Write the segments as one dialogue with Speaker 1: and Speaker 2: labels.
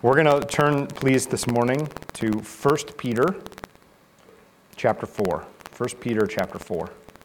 Speaker 1: We're going to turn, please, this morning to 1 Peter chapter 4. 1 Peter chapter 4.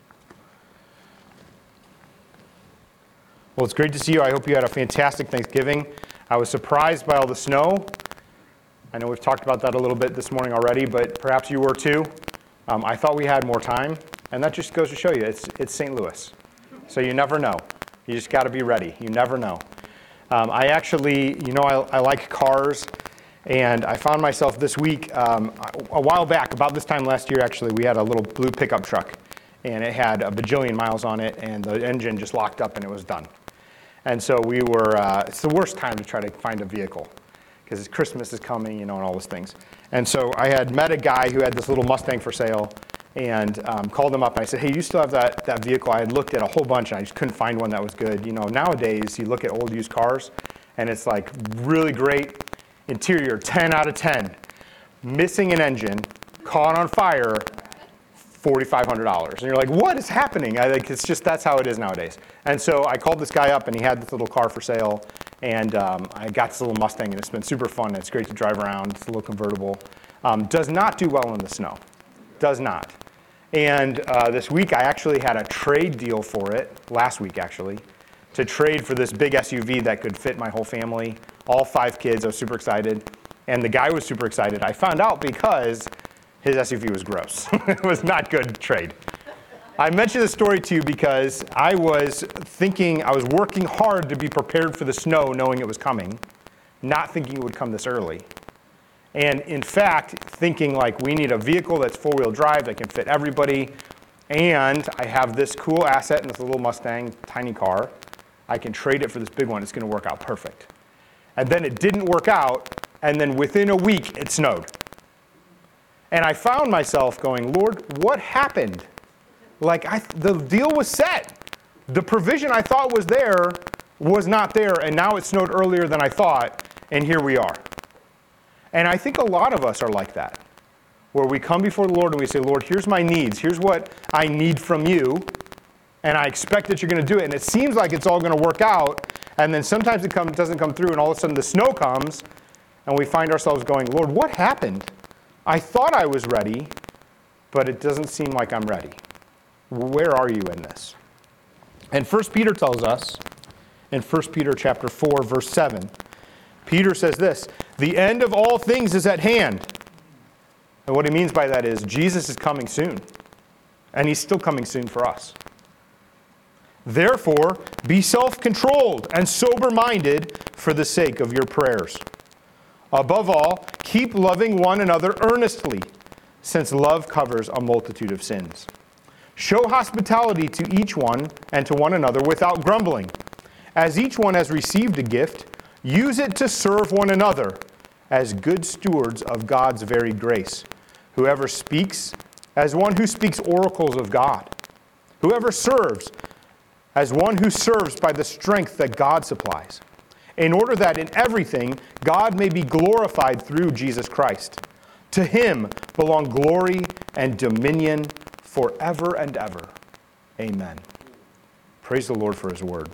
Speaker 1: Well, it's great to see you. I hope you had a fantastic Thanksgiving. I was surprised by all the snow. I know we've talked about that a little bit this morning already, but perhaps you were too. I thought we had more time, and that just goes to show you, it's St. Louis. So you never know. You just got to be ready. You never know. I actually, I like cars, and I found myself this week, a while back, about this time last year actually, we had a little blue pickup truck, and it had a bajillion miles on it, and the engine just locked up and it was done. And so we were, it's the worst time to try to find a vehicle, because Christmas is coming, and all those things. And so I had met a guy who had this little Mustang for sale, and called him up, and I said, hey, you still have that vehicle? I had looked at a whole bunch, and I just couldn't find one that was good. Nowadays, you look at old used cars, and it's like really great interior, 10 out of 10. Missing an engine, caught on fire, $4,500. And you're like, what is happening? It's just, that's how it is nowadays. And so I called this guy up, and he had this little car for sale, and I got this little Mustang, and it's been super fun. It's great to drive around. It's a little convertible. Does not do well in the snow. Does not. And this week I actually had a trade deal for it, last week actually, to trade for this big SUV that could fit my whole family, all 5 kids. I was super excited. And the guy was super excited. I found out because his SUV was gross. It was not good trade. I mention this story to you because I was working hard to be prepared for the snow, knowing it was coming, not thinking it would come this early. And in fact, thinking like we need a vehicle that's 4-wheel drive that can fit everybody, and I have this cool asset in this little Mustang, tiny car. I can trade it for this big one. It's going to work out perfect. And then it didn't work out, and then within a week, it snowed. And I found myself going, Lord, what happened? The deal was set. The provision I thought was there was not there, and now it snowed earlier than I thought, and here we are. And I think a lot of us are like that, where we come before the Lord and we say, Lord, here's my needs. Here's what I need from you, and I expect that you're going to do it. And it seems like it's all going to work out, and then sometimes it doesn't come through, and all of a sudden the snow comes, and we find ourselves going, Lord, what happened? I thought I was ready, but it doesn't seem like I'm ready. Where are you in this? And 1 Peter tells us, in 1 Peter chapter 4, verse 7, Peter says this, the end of all things is at hand. And what he means by that is Jesus is coming soon. And he's still coming soon for us. Therefore, be self-controlled and sober-minded for the sake of your prayers. Above all, keep loving one another earnestly, since love covers a multitude of sins. Show hospitality to each one and to one another without grumbling. As each one has received a gift, use it to serve one another as good stewards of God's varied grace. Whoever speaks, as one who speaks oracles of God. Whoever serves, as one who serves by the strength that God supplies, in order that in everything God may be glorified through Jesus Christ. To him belong glory and dominion forever and ever. Amen. Praise the Lord for his word.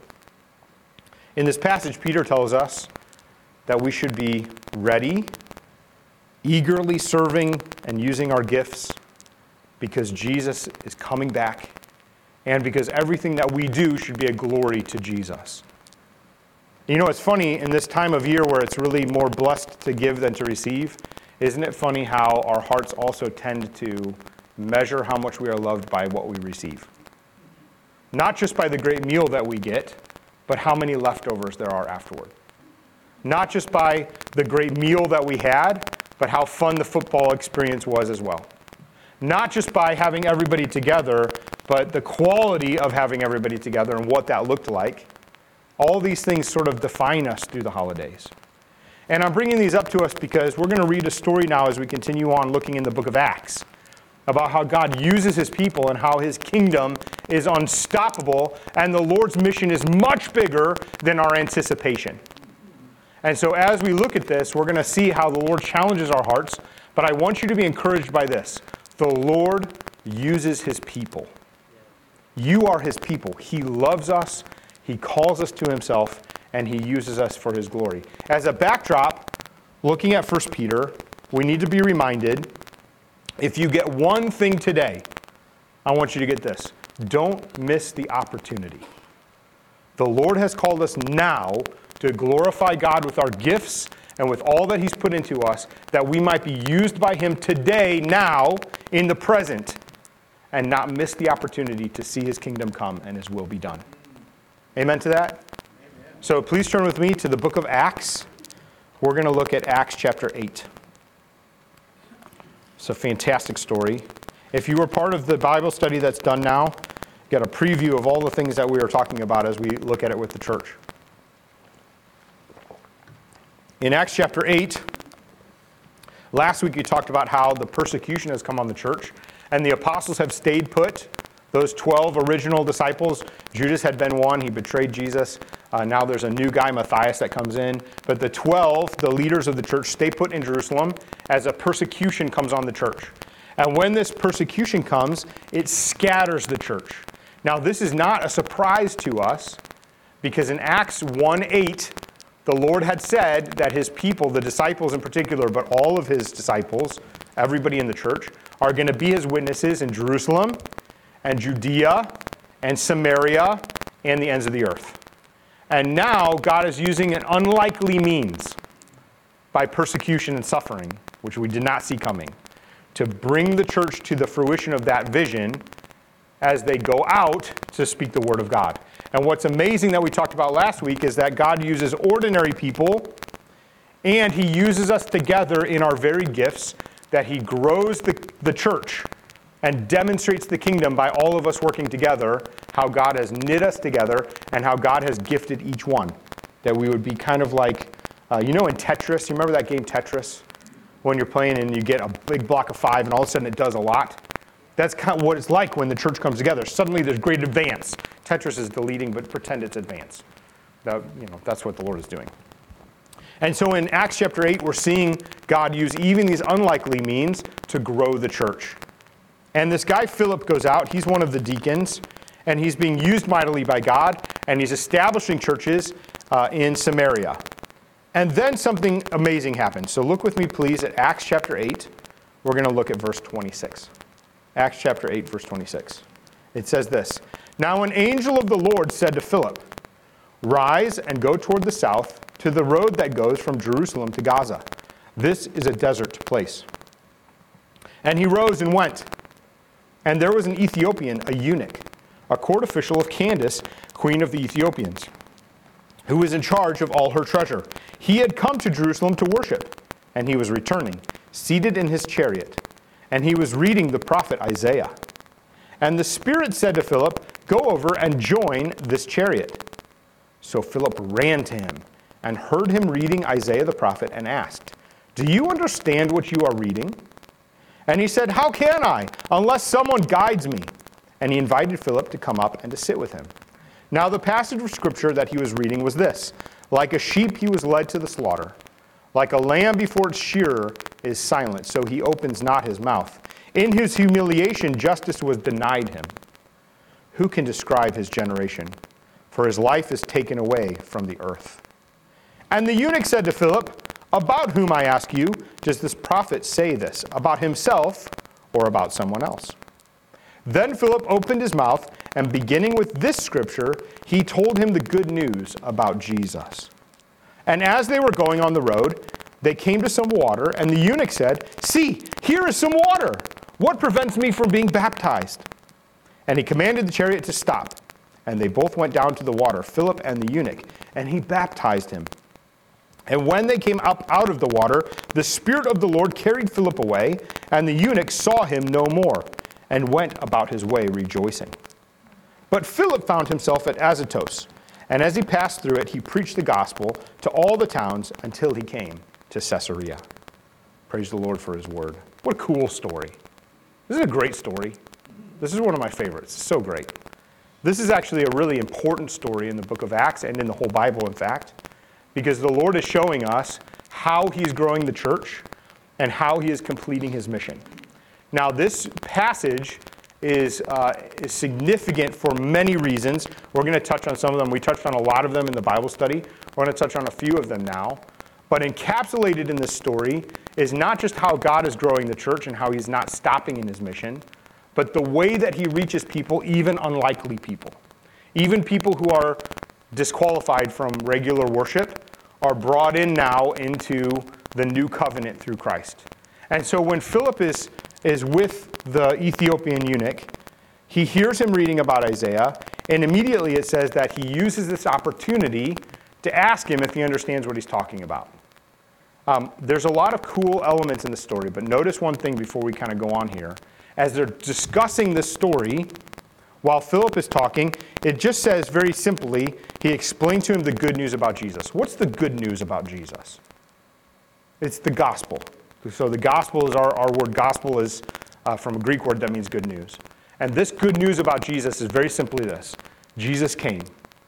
Speaker 1: In this passage, Peter tells us that we should be ready, eagerly serving and using our gifts because Jesus is coming back and because everything that we do should be a glory to Jesus. It's funny, in this time of year where it's really more blessed to give than to receive, isn't it funny how our hearts also tend to measure how much we are loved by what we receive? Not just by the great meal that we get, but how many leftovers there are afterward. Not just by the great meal that we had, but how fun the football experience was as well. Not just by having everybody together, but the quality of having everybody together and what that looked like. All these things sort of define us through the holidays. And I'm bringing these up to us because we're going to read a story now as we continue on looking in the book of Acts about how God uses his people and how his kingdom is unstoppable and the Lord's mission is much bigger than our anticipation. And so as we look at this, we're going to see how the Lord challenges our hearts, but I want you to be encouraged by this. The Lord uses his people. You are his people. He loves us, he calls us to himself, and he uses us for his glory. As a backdrop, looking at 1 Peter, we need to be reminded, if you get one thing today, I want you to get this. Don't miss the opportunity. The Lord has called us now to glorify God with our gifts and with all that He's put into us, that we might be used by Him today, now, in the present, and not miss the opportunity to see His kingdom come and His will be done. Amen to that? Amen. So please turn with me to the book of Acts. We're going to look at Acts chapter 8. It's a fantastic story. If you were part of the Bible study that's done now, get a preview of all the things that we are talking about as we look at it with the church. In Acts chapter 8, last week we talked about how the persecution has come on the church, and the apostles have stayed put. Those 12 original disciples, Judas had been one, he betrayed Jesus. Now there's a new guy, Matthias, that comes in. But the 12, the leaders of the church, stay put in Jerusalem as a persecution comes on the church. And when this persecution comes, it scatters the church. Now this is not a surprise to us, because in Acts 1:8, the Lord had said that His people, the disciples in particular, but all of His disciples, everybody in the church, are going to be His witnesses in Jerusalem and Judea and Samaria and the ends of the earth. And now God is using an unlikely means by persecution and suffering, which we did not see coming, to bring the church to the fruition of that vision as they go out to speak the word of God. And what's amazing that we talked about last week is that God uses ordinary people, and He uses us together in our very gifts, that He grows the church and demonstrates the kingdom by all of us working together, how God has knit us together and how God has gifted each one. That we would be kind of like, in Tetris, you remember that game Tetris? When you're playing and you get a big block of 5 and all of a sudden it does a lot? That's kind of what it's like when the church comes together. Suddenly there's great advance. Tetris is deleting, but pretend it's advance. That's what the Lord is doing. And so in Acts chapter 8, we're seeing God use even these unlikely means to grow the church. And this guy Philip goes out. He's one of the deacons, and he's being used mightily by God, and he's establishing churches in Samaria. And then something amazing happens. So look with me, please, at Acts chapter 8. We're going to look at verse 26. Acts chapter 8, verse 26. It says this, "Now an angel of the Lord said to Philip, 'Rise and go toward the south to the road that goes from Jerusalem to Gaza. This is a desert place.' And he rose and went. And there was an Ethiopian, a eunuch, a court official of Candace, queen of the Ethiopians, who was in charge of all her treasure. He had come to Jerusalem to worship, and he was returning, seated in his chariot, and he was reading the prophet Isaiah. And the Spirit said to Philip, 'Go over and join this chariot.' So Philip ran to him and heard him reading Isaiah the prophet and asked, 'Do you understand what you are reading?' And he said, 'How can I, unless someone guides me?' And he invited Philip to come up and to sit with him. Now the passage of Scripture that he was reading was this, 'Like a sheep he was led to the slaughter. Like a lamb before its shearer is silent, so he opens not his mouth. In his humiliation justice was denied him. Who can describe his generation? For his life is taken away from the earth.' And the eunuch said to Philip, 'About whom, I ask you, does this prophet say this? About himself or about someone else?' Then Philip opened his mouth, and beginning with this scripture, he told him the good news about Jesus. And as they were going on the road, they came to some water, and the eunuch said, 'See, here is some water. What prevents me from being baptized?' And he commanded the chariot to stop. And they both went down to the water, Philip and the eunuch, and he baptized him. And when they came up out of the water, the Spirit of the Lord carried Philip away, and the eunuch saw him no more, and went about his way rejoicing. But Philip found himself at Azotus, and as he passed through it, he preached the gospel to all the towns until he came to Caesarea." Praise the Lord for his word. What a cool story. This is a great story. This is one of my favorites. It's so great. This is actually a really important story in the book of Acts and in the whole Bible, in fact, because the Lord is showing us how he's growing the church and how he is completing his mission. Now, this passage is significant for many reasons. We're going to touch on some of them. We touched on a lot of them in the Bible study. We're going to touch on a few of them now. But encapsulated in this story is not just how God is growing the church and how he's not stopping in his mission, but the way that he reaches people, even unlikely people. Even people who are disqualified from regular worship are brought in now into the new covenant through Christ. And so when Philip is with the Ethiopian eunuch, he hears him reading about Isaiah, and immediately it says that he uses this opportunity to ask him if he understands what he's talking about. There's a lot of cool elements in the story, but notice one thing before we kind of go on here. As they're discussing this story, while Philip is talking, it just says very simply, he explained to him the good news about Jesus. What's the good news about Jesus? It's the gospel. So the gospel is, our word gospel is from a Greek word that means good news. And this good news about Jesus is very simply this. Jesus came.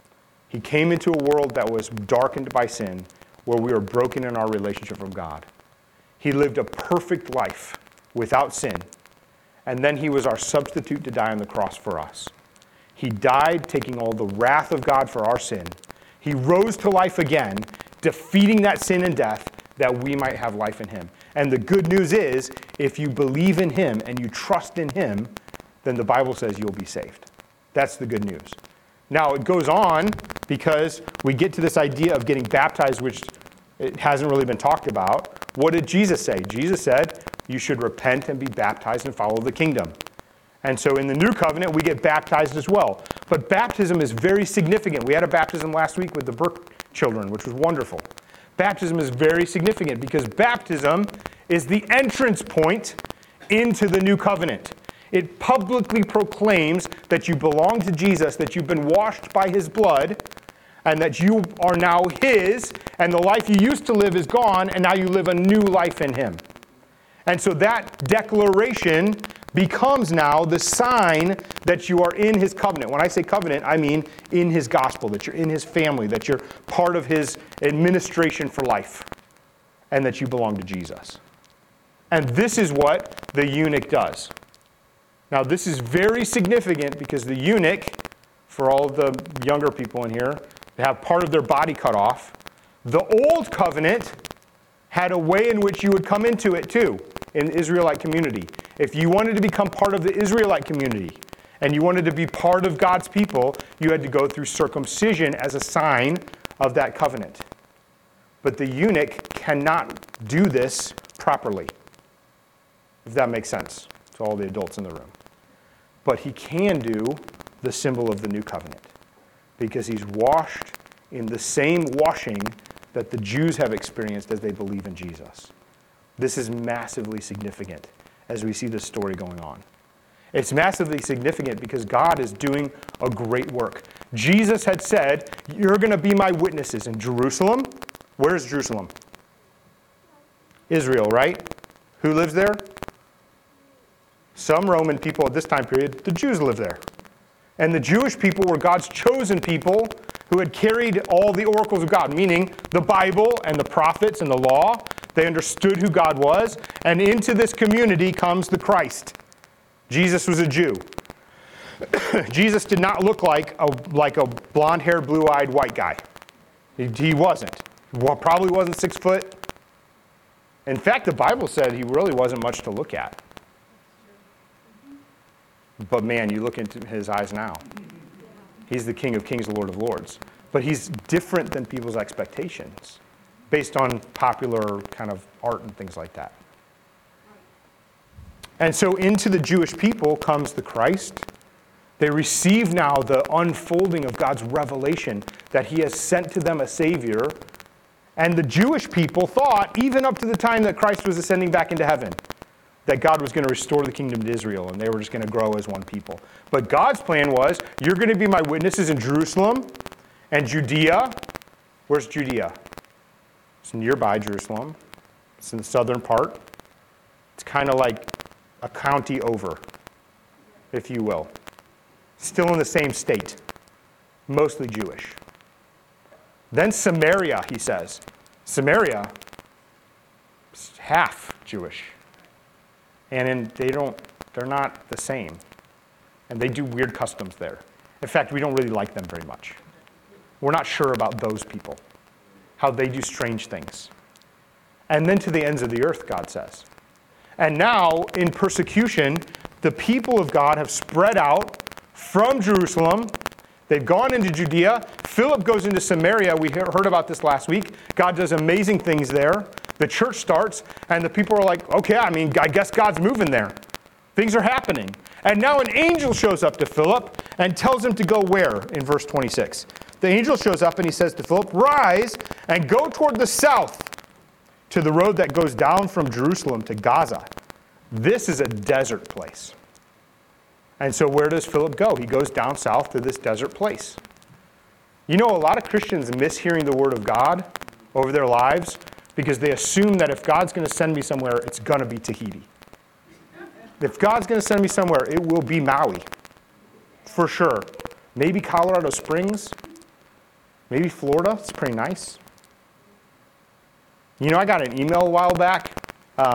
Speaker 1: He came into a world that was darkened by sin, where we were broken in our relationship from God. He lived a perfect life without sin. And then he was our substitute to die on the cross for us. He died, taking all the wrath of God for our sin. He rose to life again, defeating that sin and death, that we might have life in him. And the good news is, if you believe in him and you trust in him, then the Bible says you'll be saved. That's the good news. Now, it goes on because we get to this idea of getting baptized, which it hasn't really been talked about. What did Jesus say? Jesus said, you should repent and be baptized and follow the kingdom. And so in the new covenant, we get baptized as well. But baptism is very significant. We had a baptism last week with the Burke children, which was wonderful. Baptism is very significant because baptism is the entrance point into the new covenant. It publicly proclaims that you belong to Jesus, that you've been washed by his blood, and that you are now his, and the life you used to live is gone, and now you live a new life in him. And so that declaration becomes now the sign that you are in his covenant. When I say covenant, I mean in his gospel, that you're in his family, that you're part of his administration for life, and that you belong to Jesus. And this is what the eunuch does. Now, this is very significant because the eunuch, for all of the younger people in here, they have part of their body cut off. The old covenant had a way in which you would come into it too, in the Israelite community. If you wanted to become part of the Israelite community and you wanted to be part of God's people, you had to go through circumcision as a sign of that covenant. But the eunuch cannot do this properly, if that makes sense to all the adults in the room. But he can do the symbol of the new covenant because he's washed in the same washing that the Jews have experienced as they believe in Jesus. This is massively significant as we see this story going on. It's massively significant because God is doing a great work. Jesus had said, you're going to be my witnesses in Jerusalem. Where's Jerusalem? Israel, right? Who lives there? Some Roman people at this time period, the Jews lived there. And the Jewish people were God's chosen people who had carried all the oracles of God, meaning the Bible and the prophets and the law. They understood who God was. And into this community comes the Christ. Jesus was a Jew. Jesus did not look like a blonde-haired, blue-eyed white guy. He wasn't. Well, probably wasn't 6 foot. In fact, the Bible said he really wasn't much to look at. But man, you look into his eyes now. He's the King of Kings, the Lord of Lords. But he's different than people's expectations based on popular kind of art and things like that. And so into the Jewish people comes the Christ. They receive now the unfolding of God's revelation that he has sent to them a Savior. And the Jewish people thought, even up to the time that Christ was ascending back into heaven, that God was going to restore the kingdom to Israel and they were just going to grow as one people. But God's plan was, you're going to be my witnesses in Jerusalem and Judea. Where's Judea? It's nearby Jerusalem. It's in the southern part. It's kind of like a county over, if you will. Still in the same state, mostly Jewish. Then Samaria, he says. Samaria is half Jewish. And they're not the same. And they do weird customs there. In fact, we don't really like them very much. We're not sure about those people, how they do strange things. and then to the ends of the earth, God says. And now, in persecution, the people of God have spread out from Jerusalem. They've gone into Judea. Philip goes into Samaria. We heard about this last week. God does amazing things there. The church starts, and the people are like, okay, I guess God's moving there. Things are happening. And now an angel shows up to Philip and tells him to go where in verse 26. The angel shows up and he says to Philip, rise and go toward the south to the road that goes down from Jerusalem to Gaza. This is a desert place. And so where does Philip go? He goes down south to this desert place. You know, a lot of Christians miss hearing the word of God over their lives because they assume that if God's going to send me somewhere, it's going to be Tahiti. If God's going to send me somewhere, it will be Maui, for sure. Maybe Colorado Springs, maybe Florida. It's pretty nice. You know, I got an email a while back.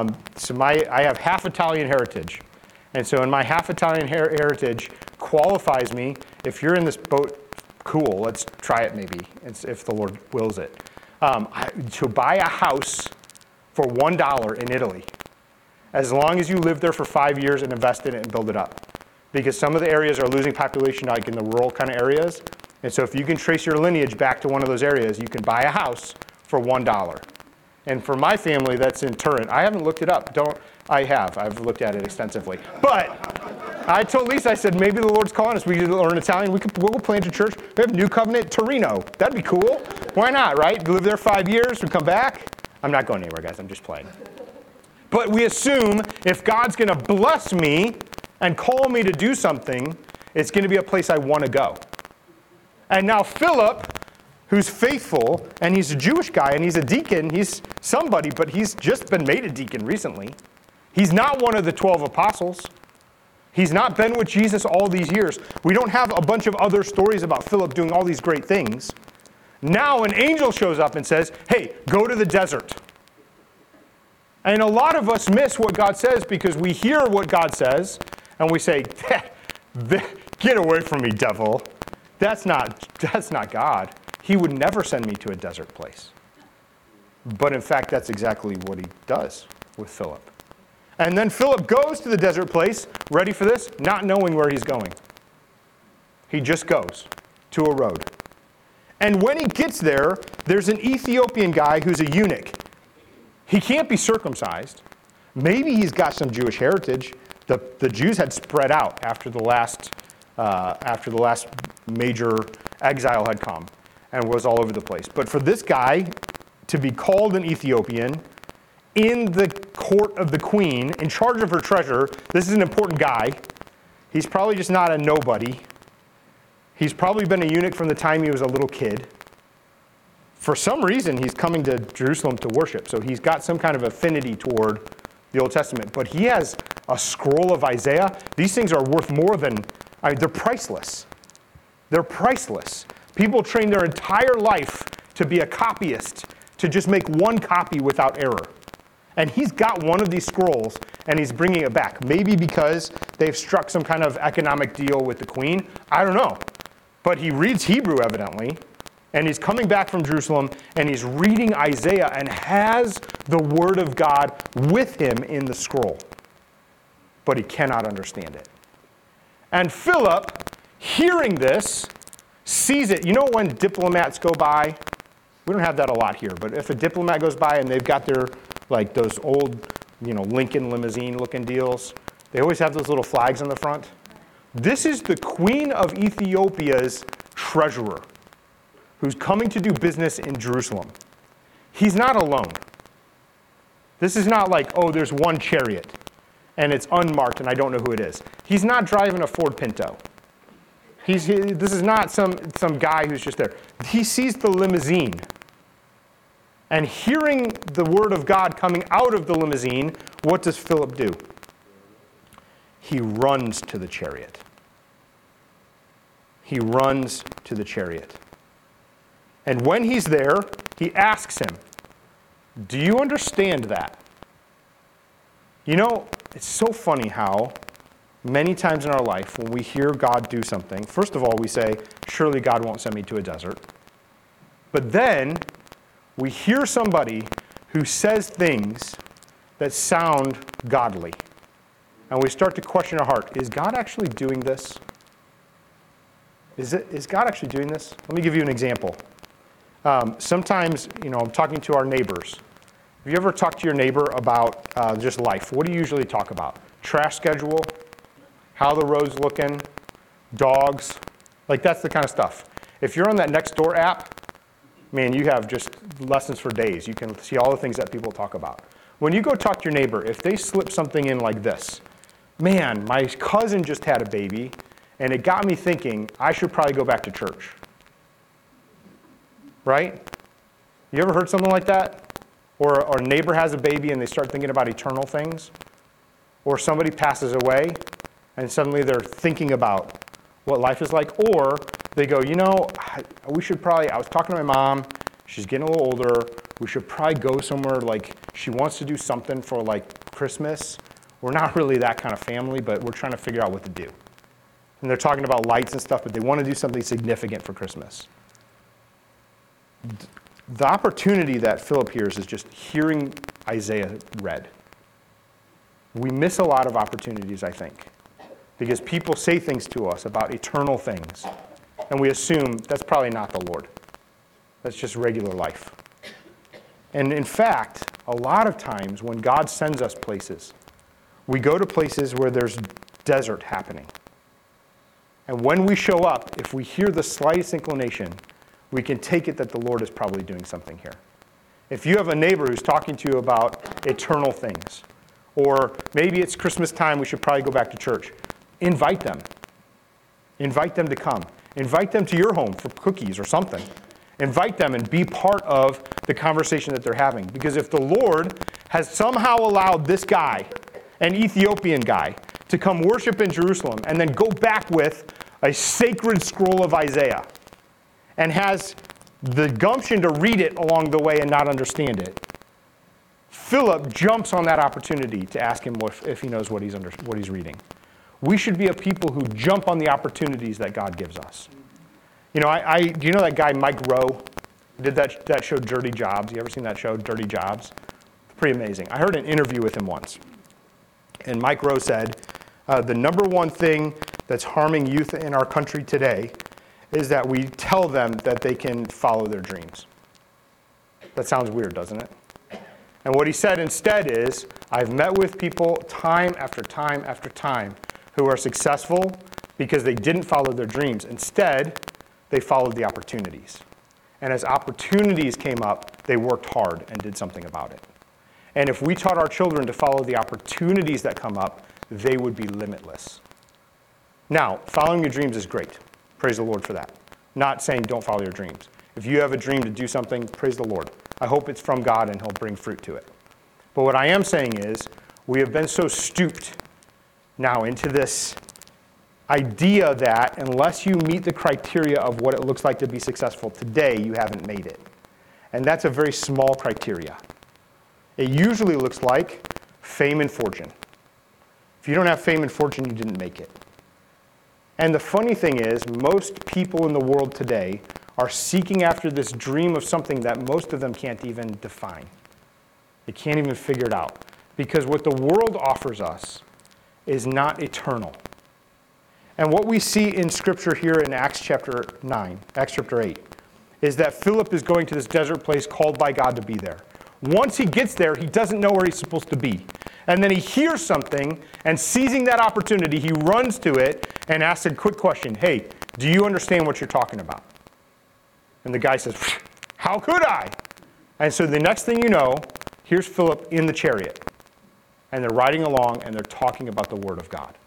Speaker 1: I have half Italian heritage. And so in my half Italian heritage qualifies me, if you're in this boat, cool, let's try it maybe, if the Lord wills it. To buy a house for $1 in Italy, as long as you live there for 5 years and invest in it and build it up. Because some of the areas are losing population, like in the rural kind of areas. And so if you can trace your lineage back to one of those areas, you can buy a house for $1. And for my family, that's in Turin. I haven't looked it up. I've looked at it extensively. But I told Lisa, I said, maybe the Lord's calling us. We could learn Italian. We'll plant a church. We have New Covenant Torino. That'd be cool. Why not, right? We live there 5 years. We come back. I'm not going anywhere, guys. I'm just playing. But we assume if God's going to bless me and call me to do something, it's going to be a place I want to go. And now Philip, who's faithful, and he's a Jewish guy, and he's a deacon, he's somebody, but he's just been made a deacon recently. He's not one of the 12 apostles. He's not been with Jesus all these years. We don't have a bunch of other stories about Philip doing all these great things. Now an angel shows up and says, hey, go to the desert. And a lot of us miss what God says because we hear what God says and we say, get away from me, devil. That's not God. He would never send me to a desert place. But in fact, that's exactly what he does with Philip. And then Philip goes to the desert place, ready for this, not knowing where he's going. He just goes to a road. And when he gets there, there's an Ethiopian guy who's a eunuch. He can't be circumcised. Maybe he's got some Jewish heritage. The Jews had spread out after the last major exile had come and was all over the place. But for this guy to be called an Ethiopian in the court of the queen, in charge of her treasure, this is an important guy. He's probably just not a nobody. He's probably been a eunuch from the time he was a little kid. For some reason, he's coming to Jerusalem to worship, so he's got some kind of affinity toward the Old Testament. But he has a scroll of Isaiah. These things are worth more than, they're priceless. They're priceless. People train their entire life to be a copyist, to just make one copy without error. And he's got one of these scrolls, and he's bringing it back. Maybe because they've struck some kind of economic deal with the queen. I don't know. But he reads Hebrew, evidently. And he's coming back from Jerusalem, and he's reading Isaiah and has the word of God with him in the scroll. But he cannot understand it. And Philip, hearing this, sees it. You know when diplomats go by? We don't have that a lot here, but if a diplomat goes by and they've got their, like those old, Lincoln limousine looking deals, they always have those little flags on the front. This is the Queen of Ethiopia's treasurer, who's coming to do business in Jerusalem. He's not alone. This is not like, there's one chariot, and it's unmarked, and I don't know who it is. He's not driving a Ford Pinto. This is not some guy who's just there. He sees the limousine. And hearing the word of God coming out of the limousine, what does Philip do? He runs to the chariot. He runs to the chariot. And when he's there, he asks him, do you understand that? It's so funny how many times in our life when we hear God do something, first of all, we say, surely God won't send me to a desert. But then we hear somebody who says things that sound godly. And we start to question our heart, is God actually doing this? Is God actually doing this? Let me give you an example. Sometimes, I'm talking to our neighbors. Have you ever talked to your neighbor about just life? What do you usually talk about? Trash schedule, how the road's looking, dogs, like that's the kind of stuff. If you're on that Nextdoor app, man, you have just lessons for days. You can see all the things that people talk about. When you go talk to your neighbor, if they slip something in like this, man, my cousin just had a baby, and it got me thinking I should probably go back to church. Right? You ever heard something like that? Or a neighbor has a baby and they start thinking about eternal things? Or somebody passes away and suddenly they're thinking about what life is like? Or they go, we should probably, I was talking to my mom, she's getting a little older, we should probably go somewhere, like she wants to do something for like Christmas. We're not really that kind of family, but we're trying to figure out what to do. And they're talking about lights and stuff, but they want to do something significant for Christmas. The opportunity that Philip hears is just hearing Isaiah read. We miss a lot of opportunities, I think, because people say things to us about eternal things, and we assume that's probably not the Lord. That's just regular life. And in fact, a lot of times when God sends us places, we go to places where there's desert happening. And when we show up, if we hear the slightest inclination, we can take it that the Lord is probably doing something here. If you have a neighbor who's talking to you about eternal things, or maybe it's Christmas time, we should probably go back to church, invite them. Invite them to come. Invite them to your home for cookies or something. Invite them and be part of the conversation that they're having. Because if the Lord has somehow allowed this guy, an Ethiopian guy, to come worship in Jerusalem and then go back with a sacred scroll of Isaiah and has the gumption to read it along the way and not understand it, Philip jumps on that opportunity to ask him if he knows what he's reading. We should be a people who jump on the opportunities that God gives us. Do you know that guy Mike Rowe? Did that show Dirty Jobs? You ever seen that show, Dirty Jobs? Pretty amazing. I heard an interview with him once. And Mike Rowe said, the number one thing that's harming youth in our country today is that we tell them that they can follow their dreams. That sounds weird, doesn't it? And what he said instead is, I've met with people time after time after time who are successful because they didn't follow their dreams. Instead, they followed the opportunities. And as opportunities came up, they worked hard and did something about it. And if we taught our children to follow the opportunities that come up, they would be limitless. Now, following your dreams is great. Praise the Lord for that. Not saying don't follow your dreams. If you have a dream to do something, praise the Lord. I hope it's from God and He'll bring fruit to it. But what I am saying is, we have been so stooped now into this idea that unless you meet the criteria of what it looks like to be successful today, you haven't made it. And that's a very small criteria. It usually looks like fame and fortune. If you don't have fame and fortune, you didn't make it. And the funny thing is, most people in the world today are seeking after this dream of something that most of them can't even define. They can't even figure it out. Because what the world offers us is not eternal. And what we see in Scripture here in Acts chapter 8, is that Philip is going to this desert place called by God to be there. Once he gets there, he doesn't know where he's supposed to be. And then he hears something, and seizing that opportunity, he runs to it and asks a quick question. Hey, do you understand what you're talking about? And the guy says, how could I? And so the next thing you know, here's Philip in the chariot. And they're riding along, and they're talking about the Word of God.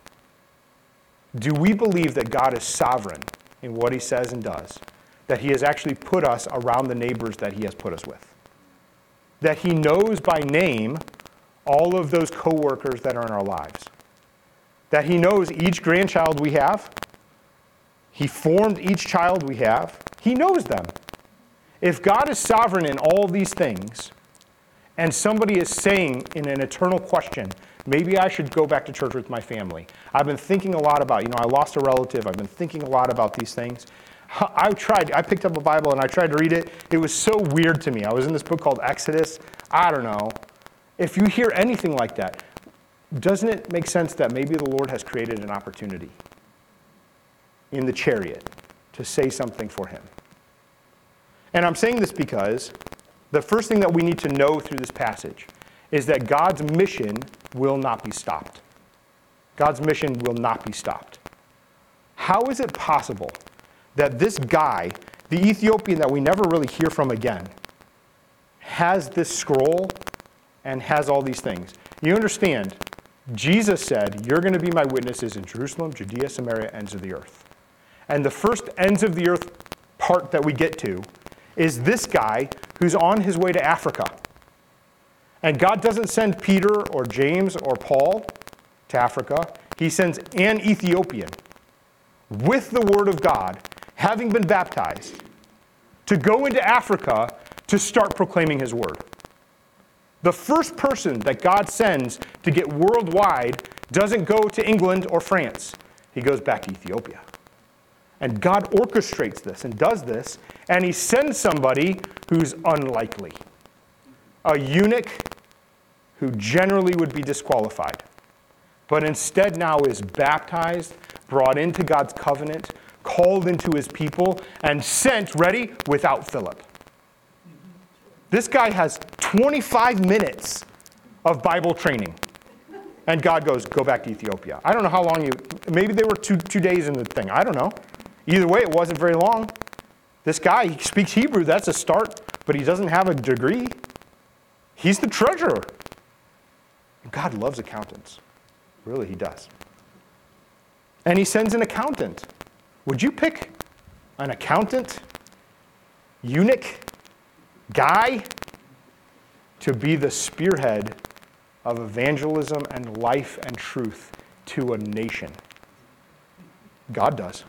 Speaker 1: Do we believe that God is sovereign in what He says and does? That He has actually put us around the neighbors that He has put us with? That He knows by name all of those coworkers that are in our lives? That He knows each grandchild we have? He formed each child we have. He knows them. If God is sovereign in all these things, and somebody is saying in an eternal question, maybe I should go back to church with my family. I've been thinking a lot about, I lost a relative. I've been thinking a lot about these things. I picked up a Bible and I tried to read it. It was so weird to me. I was in this book called Exodus. I don't know. If you hear anything like that, doesn't it make sense that maybe the Lord has created an opportunity in the chariot to say something for him? And I'm saying this because the first thing that we need to know through this passage is that God's mission will not be stopped. God's mission will not be stopped. How is it possible that this guy, the Ethiopian that we never really hear from again, has this scroll and has all these things? You understand, Jesus said, you're going to be my witnesses in Jerusalem, Judea, Samaria, ends of the earth. And the first ends of the earth part that we get to is this guy who's on his way to Africa. And God doesn't send Peter or James or Paul to Africa. He sends an Ethiopian with the word of God, having been baptized, to go into Africa to start proclaiming his word. The first person that God sends to get worldwide doesn't go to England or France. He goes back to Ethiopia. And God orchestrates this and does this, and he sends somebody who's unlikely. A eunuch who generally would be disqualified, but instead now is baptized, brought into God's covenant, called into his people, and sent, ready, without Philip. This guy has 25 minutes of Bible training. And God goes, go back to Ethiopia. I don't know how long maybe they were two days in the thing. I don't know. Either way, it wasn't very long. This guy, he speaks Hebrew. That's a start. But he doesn't have a degree. He's the treasurer. And God loves accountants. Really, he does. And he sends an accountant. Would you pick an accountant, eunuch, guy to be the spearhead of evangelism and life and truth to a nation? God does.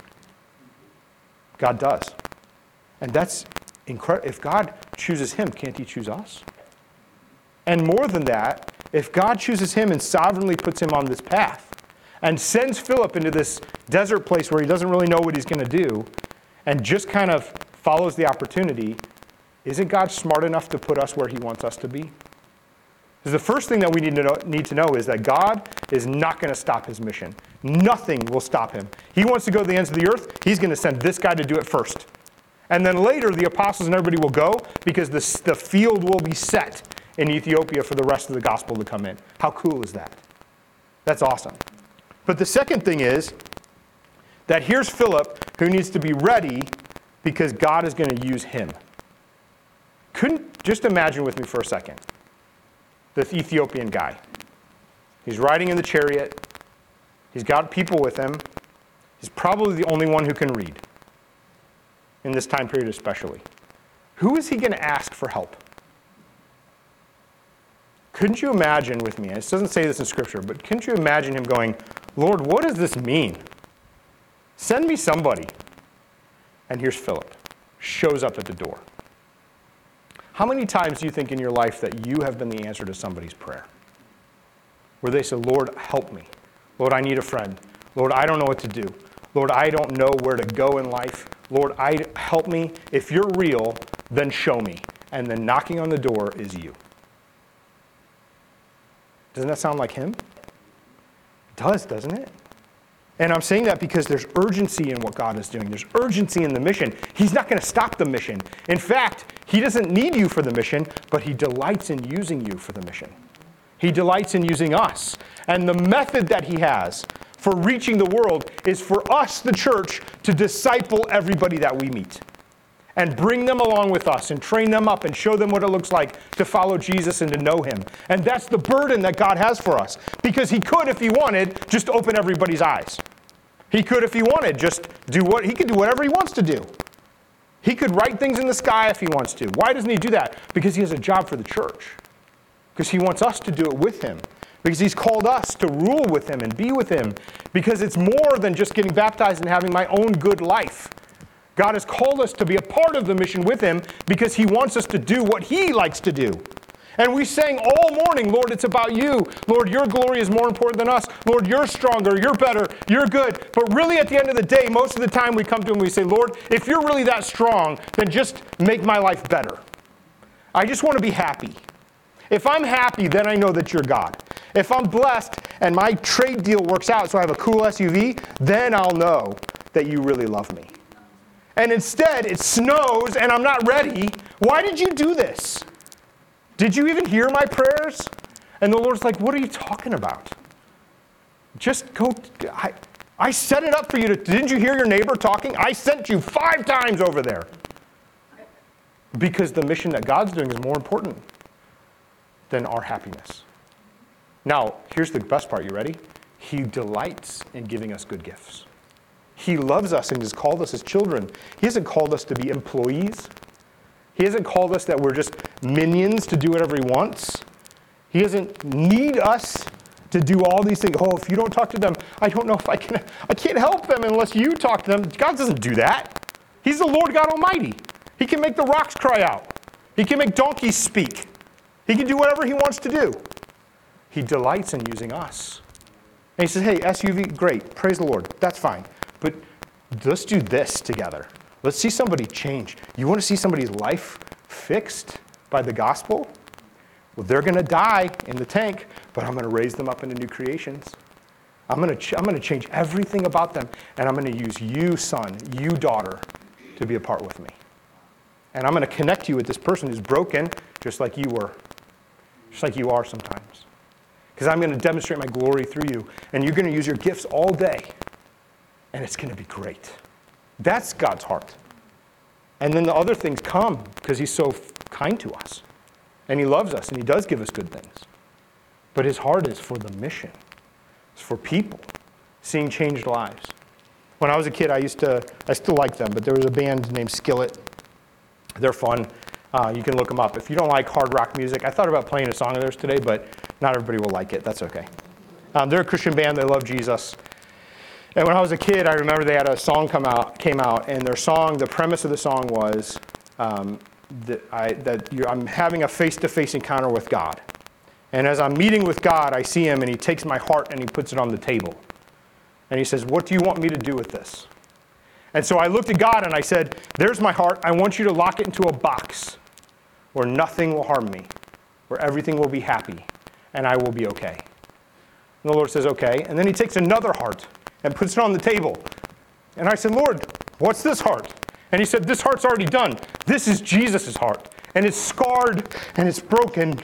Speaker 1: God does. And that's incredible. If God chooses him, can't he choose us? And more than that, if God chooses him and sovereignly puts him on this path and sends Philip into this desert place where he doesn't really know what he's going to do and just kind of follows the opportunity, isn't God smart enough to put us where he wants us to be? Because the first thing that we need to know is that God is not going to stop his mission. Nothing will stop him. He wants to go to the ends of the earth. He's going to send this guy to do it first. And then later, the apostles and everybody will go because the field will be set in Ethiopia for the rest of the gospel to come in. How cool is that? That's awesome. But the second thing is that here's Philip who needs to be ready because God is going to use him. Just imagine with me for a second. The Ethiopian guy. He's riding in the chariot. He's got people with him. He's probably the only one who can read. In this time period especially. Who is he going to ask for help? Couldn't you imagine with me, it doesn't say this in Scripture, but couldn't you imagine him going, Lord, what does this mean? Send me somebody. And here's Philip. Shows up at the door. How many times do you think in your life that you have been the answer to somebody's prayer? Where they say, Lord, help me. Lord, I need a friend. Lord, I don't know what to do. Lord, I don't know where to go in life. Lord, help me. If you're real, then show me. And then knocking on the door is you. Doesn't that sound like him? It does, doesn't it? And I'm saying that because there's urgency in what God is doing. There's urgency in the mission. He's not going to stop the mission. In fact, he doesn't need you for the mission, but he delights in using you for the mission. He delights in using us. And the method that he has for reaching the world is for us, the church, to disciple everybody that we meet. And bring them along with us and train them up and show them what it looks like to follow Jesus and to know him. And that's the burden that God has for us. Because he could, if he wanted, just open everybody's eyes. He could, if he wanted, he could do whatever he wants to do. He could write things in the sky if he wants to. Why doesn't he do that? Because he has a job for the church. Because he wants us to do it with him. Because he's called us to rule with him and be with him. Because it's more than just getting baptized and having my own good life. God has called us to be a part of the mission with him because he wants us to do what he likes to do. And we sang all morning, Lord, it's about you. Lord, your glory is more important than us. Lord, you're stronger, you're better, you're good. But really at the end of the day, most of the time we come to him and we say, Lord, if you're really that strong, then just make my life better. I just want to be happy. If I'm happy, then I know that you're God. If I'm blessed and my trade deal works out so I have a cool SUV, then I'll know that you really love me. And instead, it snows and I'm not ready. Why did you do this? Did you even hear my prayers? And the Lord's like, what are you talking about? Just go. I set it up for you to. Didn't you hear your neighbor talking? I sent you 5 times over there. Because the mission that God's doing is more important than our happiness. Now, here's the best part. You ready? He delights in giving us good gifts. He loves us and has called us as children. He hasn't called us to be employees. He hasn't called us that we're just minions to do whatever he wants. He doesn't need us to do all these things. Oh, if you don't talk to them, I don't know if I can't help them unless you talk to them. God doesn't do that. He's the Lord God Almighty. He can make the rocks cry out. He can make donkeys speak. He can do whatever he wants to do. He delights in using us. And he says, hey, SUV, great. Praise the Lord. That's fine. But let's do this together. Let's see somebody change. You want to see somebody's life fixed by the gospel? Well, they're going to die in the tank, but I'm going to raise them up into new creations. I'm going to change everything about them, and I'm going to use you, son, you, daughter, to be a part with me. And I'm going to connect you with this person who's broken, just like you were, just like you are sometimes. Because I'm going to demonstrate my glory through you, and you're going to use your gifts all day, and it's going to be great. That's God's heart. And then the other things come because he's so kind to us. And he loves us and he does give us good things. But his heart is for the mission. It's for people seeing changed lives. When I was a kid, I still like them, but there was a band named Skillet. They're fun. You can look them up. If you don't like hard rock music, I thought about playing a song of theirs today, but not everybody will like it. That's okay. They're a Christian band. They love Jesus. And when I was a kid, I remember they had a song came out, and their song, the premise of the song was I'm having a face-to-face encounter with God. And as I'm meeting with God, I see him, and he takes my heart and he puts it on the table. And he says, what do you want me to do with this? And so I looked at God and I said, there's my heart. I want you to lock it into a box where nothing will harm me, where everything will be happy, and I will be okay. And the Lord says, okay. And then he takes another heart and puts it on the table. And I said, Lord, what's this heart? And he said, this heart's already done. This is Jesus' heart. And it's scarred and it's broken.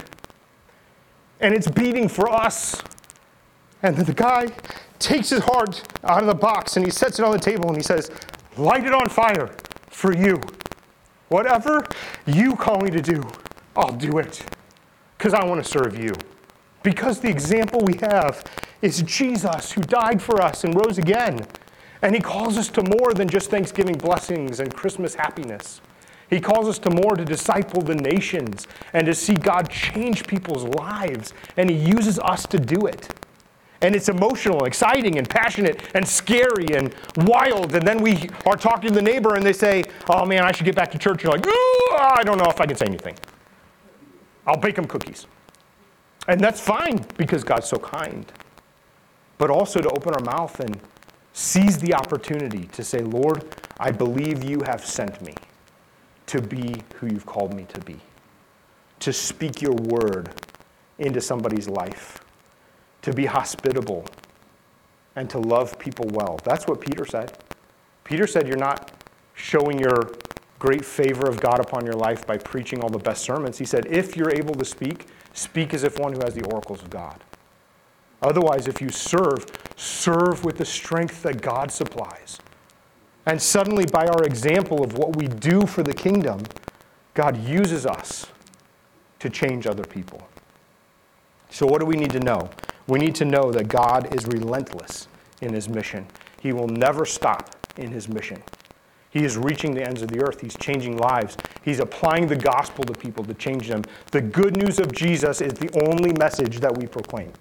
Speaker 1: And it's beating for us. And then the guy takes his heart out of the box and he sets it on the table and he says, light it on fire for you. Whatever you call me to do, I'll do it. Because I want to serve you. Because the example we have is Jesus, who died for us and rose again. And he calls us to more than just Thanksgiving blessings and Christmas happiness. He calls us to more, to disciple the nations and to see God change people's lives. And he uses us to do it. And it's emotional, exciting, and passionate, and scary, and wild. And then we are talking to the neighbor and they say, oh man, I should get back to church. You're like, ooh, I don't know if I can say anything. I'll bake them cookies. And that's fine because God's so kind. But also to open our mouth and seize the opportunity to say, Lord, I believe you have sent me to be who you've called me to be. To speak your word into somebody's life. To be hospitable and to love people well. That's what Peter said. Peter said you're not showing your great favor of God upon your life by preaching all the best sermons. He said, if you're able to speak, speak as if one who has the oracles of God. Otherwise, if you serve with the strength that God supplies. And suddenly, by our example of what we do for the kingdom, God uses us to change other people. So what do we need to know? We need to know that God is relentless in his mission. He will never stop in his mission. He is reaching the ends of the earth. He's changing lives. He's applying the gospel to people to change them. The good news of Jesus is the only message that we proclaim.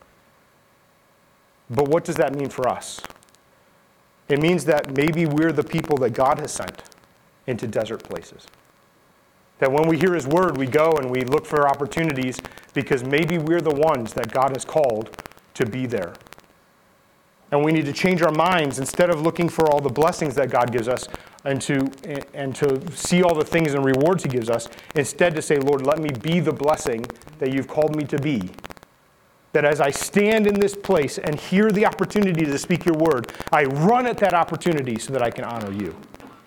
Speaker 1: But what does that mean for us? It means that maybe we're the people that God has sent into desert places. That when we hear his word, we go and we look for opportunities because maybe we're the ones that God has called to be there. And we need to change our minds instead of looking for all the blessings that God gives us and to see all the things and rewards he gives us, instead to say, Lord, let me be the blessing that you've called me to be. That as I stand in this place and hear the opportunity to speak your word, I run at that opportunity so that I can honor you.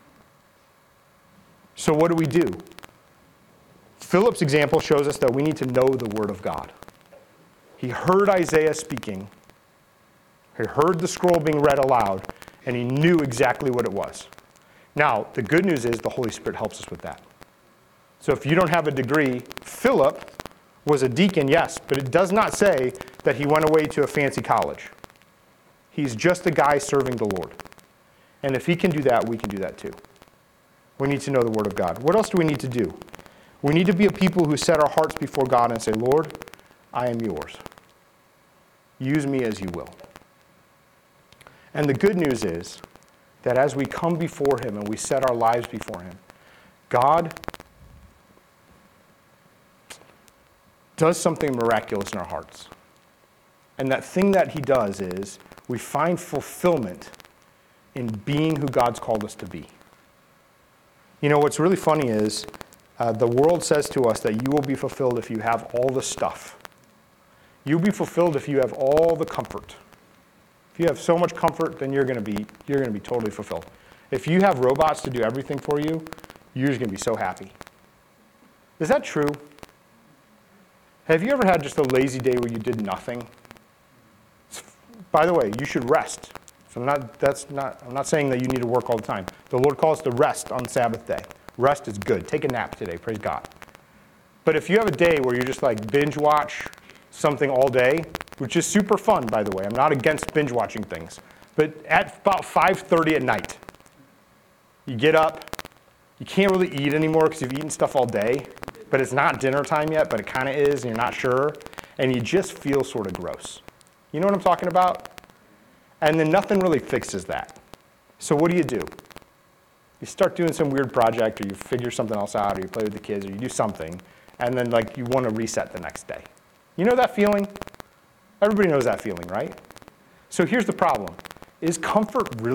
Speaker 1: So what do? Philip's example shows us that we need to know the word of God. He heard Isaiah speaking. He heard the scroll being read aloud, and he knew exactly what it was. Now, the good news is the Holy Spirit helps us with that. So if you don't have a degree, Philip was a deacon, yes, but it does not say that he went away to a fancy college. He's just a guy serving the Lord. And if he can do that, we can do that too. We need to know the word of God. What else do we need to do? We need to be a people who set our hearts before God and say, Lord, I am yours. Use me as you will. And the good news is that as we come before him and we set our lives before him, God does something miraculous in our hearts. And that thing that he does is we find fulfillment in being who God's called us to be. You know, what's really funny is the world says to us that you will be fulfilled if you have all the stuff. You'll be fulfilled if you have all the comfort. If you have so much comfort, then you're going to be totally fulfilled. If you have robots to do everything for you, you're just going to be so happy. Is that true? Have you ever had just a lazy day where you did nothing? By the way, you should rest. So I'm not saying that you need to work all the time. The Lord calls us to rest on Sabbath day. Rest is good. Take a nap today, praise God. But if you have a day where you just like binge watch something all day, which is super fun, by the way. I'm not against binge watching things. But at about 5:30 at night, you get up, you can't really eat anymore because you've eaten stuff all day, but it's not dinner time yet, but it kind of is, and you're not sure, and you just feel sort of gross. You know what I'm talking about? And then nothing really fixes that. So what do? You start doing some weird project, or you figure something else out, or you play with the kids, or you do something, and then like you want to reset the next day. You know that feeling? Everybody knows that feeling, right? So here's the problem. Is comfort really